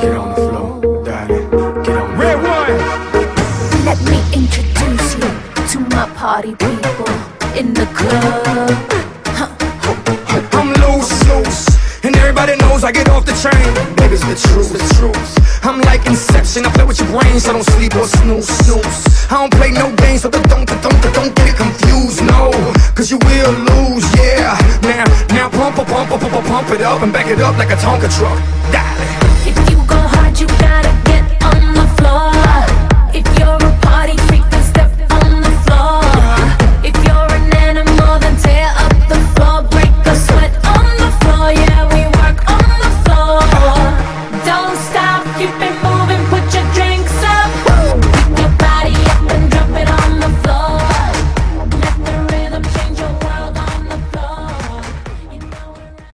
Get on the floor, darling. Get on the Red one. Let me introduce you to my party people in the club. I'm loose, and everybody knows I get off the train. Baby, it's the truth. I'm like Inception, I play with your brain, so don't sleep or snooze. I don't play no games, so don't get it confused, no, cause you will lose, yeah. Now pump it up and back it up like a Tonka truck.